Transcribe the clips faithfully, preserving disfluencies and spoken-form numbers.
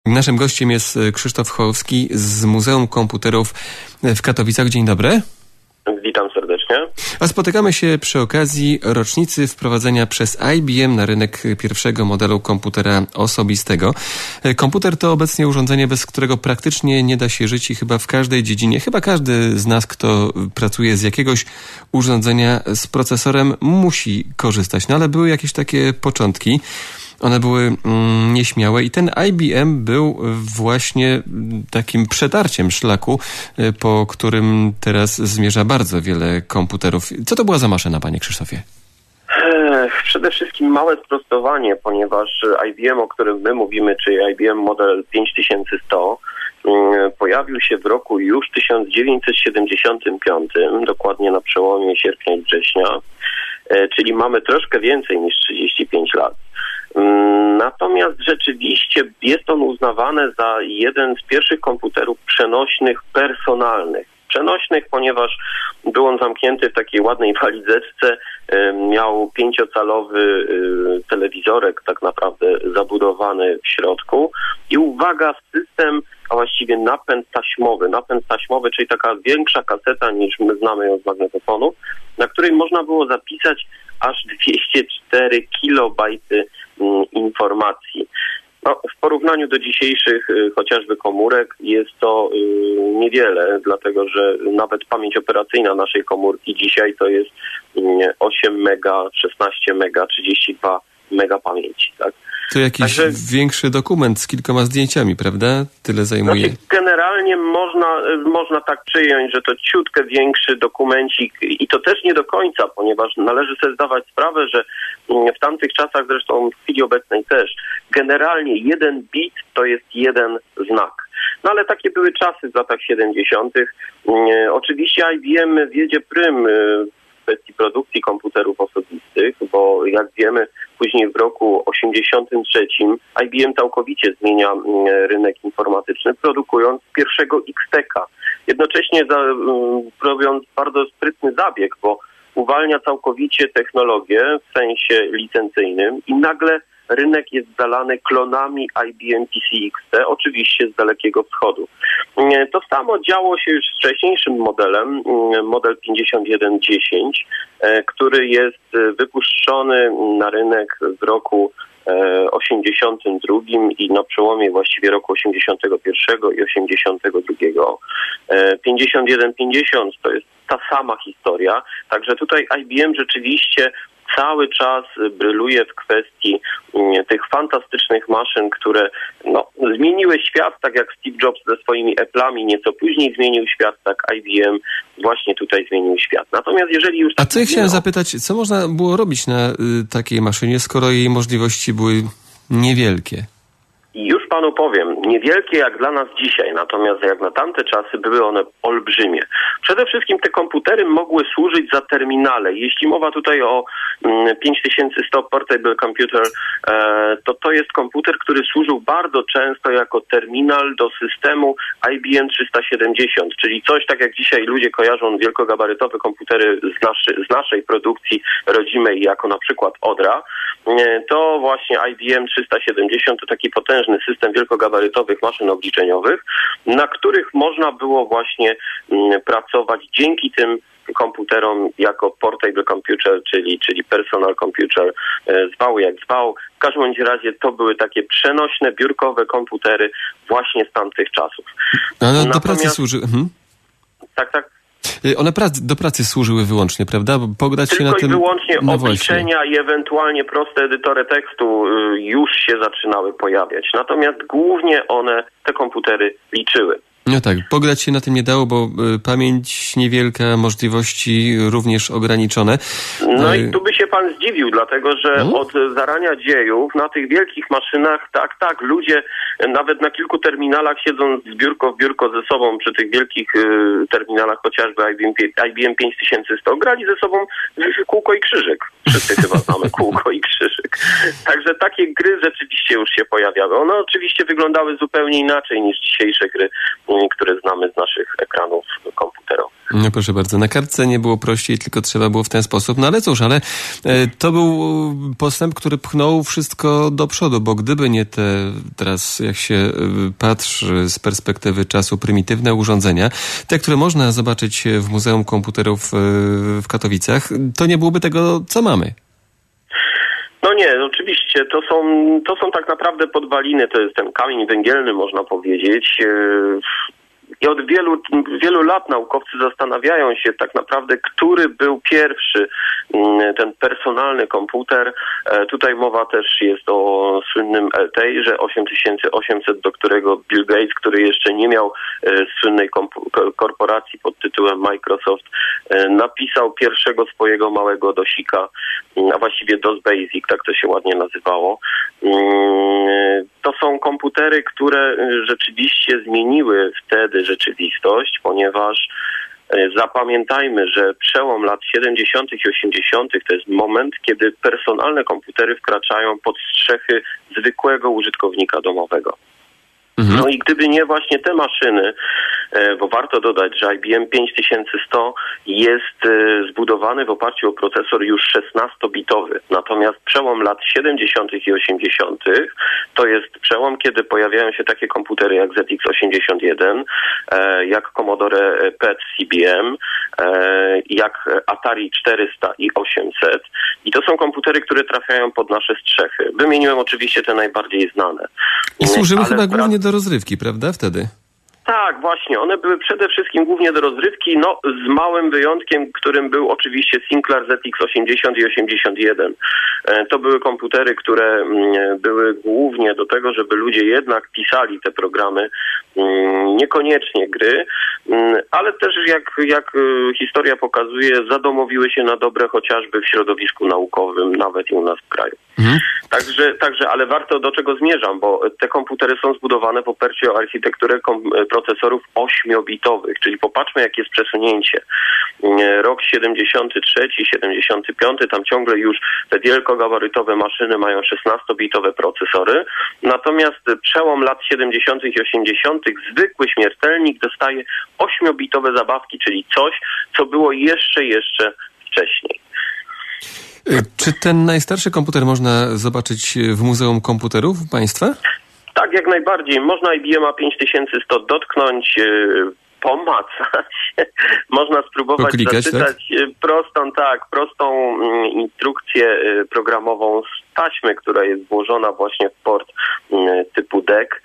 Naszym gościem jest Krzysztof Hołowski z Muzeum Komputerów w Katowicach. Dzień dobry. Witam serdecznie. A spotykamy się przy okazji rocznicy wprowadzenia przez I B M na rynek pierwszego modelu komputera osobistego. Komputer to obecnie urządzenie, bez którego praktycznie nie da się żyć i chyba w każdej dziedzinie, chyba każdy z nas, kto pracuje z jakiegoś urządzenia z procesorem, musi korzystać. No ale były jakieś takie początki. One były mm, nieśmiałe i ten I B M był właśnie takim przetarciem szlaku, po którym teraz zmierza bardzo wiele komputerów. Co to była za maszyna, panie Krzysztofie? Przede wszystkim małe sprostowanie, ponieważ I B M, o którym my mówimy, czyli I B M model pięć tysięcy sto, pojawił się w roku już tysiąc dziewięćset siedemdziesiątym piątym, dokładnie na przełomie sierpnia i września, czyli mamy troszkę więcej niż trzydzieści pięć lat. Natomiast rzeczywiście jest on uznawany za jeden z pierwszych komputerów przenośnych personalnych. Przenośnych, ponieważ był on zamknięty w takiej ładnej walizeczce, miał pięciocalowy telewizorek tak naprawdę zabudowany w środku i uwaga, system, a właściwie napęd taśmowy. Napęd taśmowy, czyli taka większa kaseta niż my znamy ją z magnetofonu, na której można było zapisać aż dwieście cztery kilobajty informacji. No, w porównaniu do dzisiejszych y, chociażby komórek jest to y, niewiele, dlatego że nawet pamięć operacyjna naszej komórki dzisiaj to jest y, osiem mega, szesnaście mega, trzydzieści dwa mega pamięci, tak? To jakiś Także, większy dokument z kilkoma zdjęciami, prawda? Tyle zajmuje. Znaczy, generalnie można, można tak przyjąć, że to ciutkę większy dokumencik i to też nie do końca, ponieważ należy sobie zdawać sprawę, że w tamtych czasach, zresztą w chwili obecnej też, generalnie jeden bit to jest jeden znak. No ale takie były czasy w latach siedemdziesiątych. Oczywiście I B M wiedzie prym w kwestii produkcji komputerów osobistych, bo jak wiemy, później w roku osiemdziesiątym trzecim I B M całkowicie zmienia rynek informatyczny, produkując pierwszego X T K. Jednocześnie za, robiąc bardzo sprytny zabieg, bo uwalnia całkowicie technologię w sensie licencyjnym i nagle rynek jest zalany klonami I B M P C X T, oczywiście z Dalekiego Wschodu. To samo działo się już z wcześniejszym modelem, model pięćdziesiąt jeden dziesięć, który jest wypuszczony na rynek w roku osiemdziesiątym drugim i na przełomie właściwie roku osiemdziesiątego pierwszego i osiemdziesiątego drugiego. pięćdziesiąt jeden pięćdziesiąt to jest ta sama historia, także tutaj I B M rzeczywiście cały czas bryluje w kwestii tych fantastycznych maszyn, które no, zmieniły świat, tak jak Steve Jobs ze swoimi Apple'ami nieco później zmienił świat, tak I B M właśnie tutaj zmienił świat. Natomiast jeżeli już... A co ja chciałem zapytać, co można było robić na y, takiej maszynie, skoro jej możliwości były niewielkie? I już panu powiem, niewielkie jak dla nas dzisiaj, natomiast jak na tamte czasy były one olbrzymie. Przede wszystkim te komputery mogły służyć za terminale. Jeśli mowa tutaj o mm, pięć tysięcy sto Portable Computer, e, to to jest komputer, który służył bardzo często jako terminal do systemu I B M trzysta siedemdziesiąt, czyli coś tak jak dzisiaj ludzie kojarzą wielkogabarytowe komputery z, naszy, z naszej produkcji rodzimej jako na przykład Odra. E, to właśnie I B M trzysta siedemdziesiąt to taki potężny system wielkogabarytowych maszyn obliczeniowych, na których można było właśnie mm, pracować dzięki tym komputerom jako portable computer, czyli, czyli personal computer, e, zwał jak zwał. W każdym bądź razie to były takie przenośne, biurkowe komputery właśnie z tamtych czasów. Ale Natomiast... do pracy służy... Mhm. Tak, tak. One prac, do pracy służyły wyłącznie, prawda? Bo pograć Tylko się na i tym... wyłącznie no obliczenia właśnie. i ewentualnie proste edytory tekstu już się zaczynały pojawiać. Natomiast głównie one, te komputery liczyły. No tak, pograć się na tym nie dało, bo y, pamięć niewielka, możliwości również ograniczone. No i tu by się pan zdziwił, dlatego że hmm? od zarania dziejów na tych wielkich maszynach, tak, tak, ludzie nawet na kilku terminalach siedząc z biurko w biurko ze sobą przy tych wielkich y, terminalach, chociażby I B M, I B M pięć tysięcy sto, grali ze sobą w kółko i krzyżyk. Wszyscy chyba znamy kółko i krzyżyk. Także takie gry rzeczywiście już się pojawiały. One oczywiście wyglądały zupełnie inaczej niż dzisiejsze gry, które znamy z naszych ekranów komputerowych. No proszę bardzo, na kartce nie było prościej, tylko trzeba było w ten sposób. No ale cóż, ale e, to był postęp, który pchnął wszystko do przodu, bo gdyby nie te, teraz jak się e, patrzy z perspektywy czasu, prymitywne urządzenia, te, które można zobaczyć w Muzeum Komputerów e, w Katowicach, to nie byłoby tego, co mamy. No nie, oczywiście, to są, to są tak naprawdę podwaliny, to jest ten kamień węgielny, można powiedzieć. I od wielu, wielu lat naukowcy zastanawiają się tak naprawdę, który był pierwszy ten personalny komputer. Tutaj mowa też jest o słynnym L T I, że osiem tysięcy osiemset, do którego Bill Gates, który jeszcze nie miał słynnej kompu- korporacji pod tytułem Microsoft, napisał pierwszego swojego małego dosika, a właściwie DOS Basic, tak to się ładnie nazywało. To są komputery, które rzeczywiście zmieniły wtedy rzeczywistość, ponieważ zapamiętajmy, że przełom lat siedemdziesiątych i osiemdziesiątych to jest moment, kiedy personalne komputery wkraczają pod strzechy zwykłego użytkownika domowego. No i gdyby nie właśnie te maszyny, bo warto dodać, że I B M pięć tysięcy sto jest zbudowany w oparciu o procesor już szesnastobitowy. Natomiast przełom lat siedemdziesiątych i osiemdziesiątych to jest przełom, kiedy pojawiają się takie komputery jak Z X osiemdziesiąt jeden, jak Commodore P E T C B M, jak Atari czterysta i osiemset. I to są komputery, które trafiają pod nasze strzechy. Wymieniłem oczywiście te najbardziej znane. I służyły Ale chyba wrac- głównie do rozrywki, prawda, wtedy? Tak, właśnie. One były przede wszystkim głównie do rozrywki, no z małym wyjątkiem, którym był oczywiście Sinclair Z X osiemdziesiąt i osiemdziesiąt jeden. To były komputery, które były głównie do tego, żeby ludzie jednak pisali te programy, niekoniecznie gry, ale też jak, jak historia pokazuje, zadomowiły się na dobre chociażby w środowisku naukowym, nawet i u nas w kraju. Mhm. Także, także, ale warto do czego zmierzam, bo te komputery są zbudowane w oparciu o architekturę kom- procesorów ośmiobitowych, czyli popatrzmy, jakie jest przesunięcie. Rok siedemdziesiąty trzeci, siedemdziesiąty piąty, tam ciągle już te wielkogabarytowe maszyny mają szesnastobitowe procesory, natomiast przełom lat siedemdziesiątych i osiemdziesiątych zwykły śmiertelnik dostaje ośmiobitowe zabawki, czyli coś, co było jeszcze, jeszcze wcześniej. Czy ten najstarszy komputer można zobaczyć w Muzeum Komputerów państwa? Tak, jak najbardziej. Można I B M pięć tysięcy sto dotknąć, pomacać. Można spróbować Poklikać, zaczytać tak? prostą, tak, prostą instrukcję programową z taśmy, która jest włożona właśnie w port typu D E C.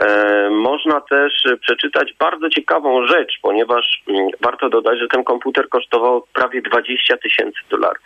Można też przeczytać bardzo ciekawą rzecz, ponieważ warto dodać, że ten komputer kosztował prawie dwadzieścia tysięcy dolarów.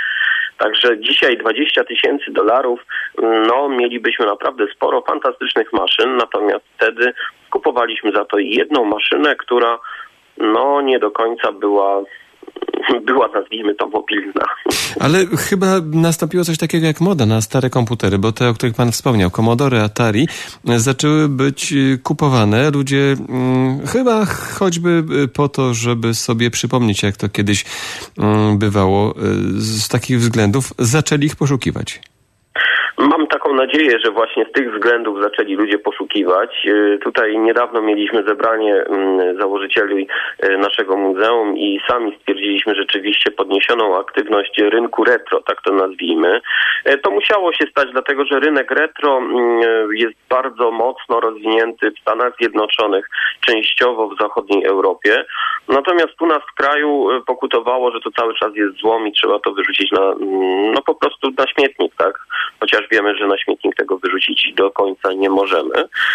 Także dzisiaj dwadzieścia tysięcy dolarów, no mielibyśmy naprawdę sporo fantastycznych maszyn, natomiast wtedy kupowaliśmy za to jedną maszynę, która no nie do końca była, była nazwijmy to mobilna. Ale chyba nastąpiło coś takiego jak moda na stare komputery, bo te, o których pan wspomniał, Commodore, Atari, zaczęły być kupowane. Ludzie hmm, chyba choćby po to, żeby sobie przypomnieć, jak to kiedyś hmm, bywało, z takich względów zaczęli ich poszukiwać. Mam taką nadzieję, że właśnie z tych względów zaczęli ludzie poszukiwać. Tutaj niedawno mieliśmy zebranie założycieli naszego muzeum i sami stwierdziliśmy rzeczywiście podniesioną aktywność rynku retro, tak to nazwijmy. To musiało się stać, dlatego że rynek retro jest bardzo mocno rozwinięty w Stanach Zjednoczonych, częściowo w zachodniej Europie. Natomiast u nas w kraju pokutowało, że to cały czas jest złom i trzeba to wyrzucić na, no po prostu na śmietnik, tak? Chociaż wiemy, że na śmietnik tego wyrzucić do końca nie możemy.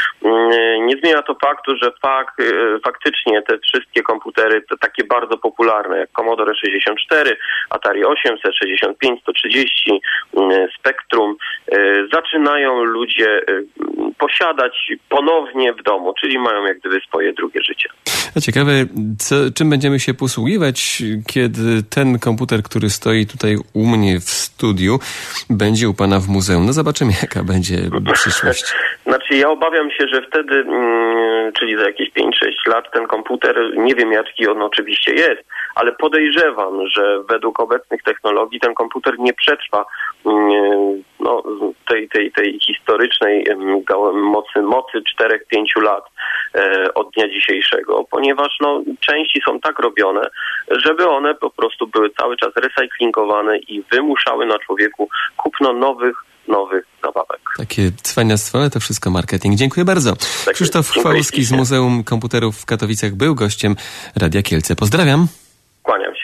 Nie zmienia to faktu, że fakt, faktycznie te wszystkie komputery, te takie bardzo popularne, jak Commodore sześćdziesiąt cztery, Atari osiemset, sześćdziesiąt pięć, sto trzydzieści, Spectrum, zaczynają ludzie posiadać ponownie w domu, czyli mają jak gdyby swoje drugie życie. A ciekawe, co, czym będziemy się posługiwać, kiedy ten komputer, który stoi tutaj u mnie w studiu, będzie u pana w muzeum. No zobaczymy, jaka będzie przyszłość. Znaczy ja obawiam się, że wtedy, mm, czyli za jakieś pięć sześć lat ten komputer, nie wiem jaki on oczywiście jest, ale podejrzewam, że według obecnych technologii ten komputer nie przetrwa mm, no, tej, tej, tej historycznej mocy, mocy czterech pięciu lat. e, od dnia dzisiejszego, ponieważ no, części są tak robione, żeby one po prostu były cały czas recyklingowane i wymuszały na człowieku kupno nowych, nowych zabawek. Takie cwaniactwo, ale to wszystko marketing. Dziękuję bardzo. Tak, Krzysztof Chwałowski z Muzeum Komputerów w Katowicach był gościem Radia Kielce. Pozdrawiam. Kłaniam się.